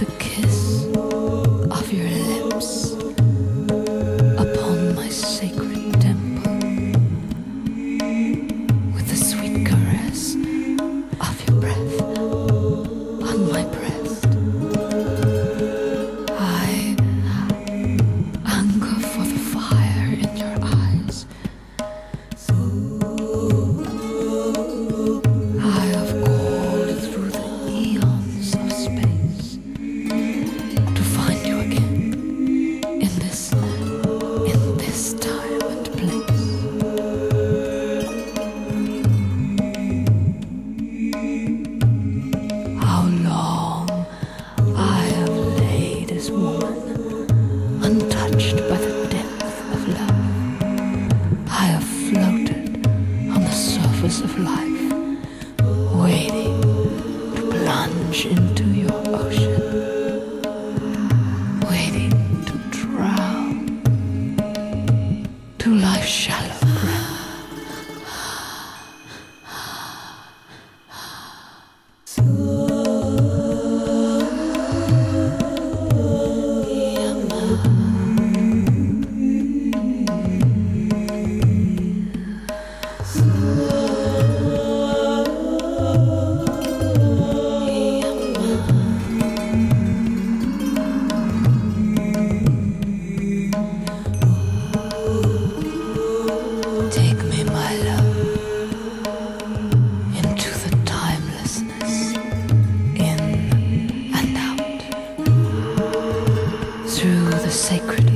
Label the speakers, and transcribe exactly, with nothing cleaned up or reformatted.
Speaker 1: the kiss of your lips upon my sacred temple, with the sweet caress of your breath on my breast. I hunger for the fire in your eyes. I have called through the eons of space to find you again in this, in this time and place. How long I have laid as woman, untouched by the depth of love. I have floated on the surface of life, waiting to plunge into your ocean, waiting to drown to life's shallow breath. Take me, my love, into the timelessness, in and out, through the sacred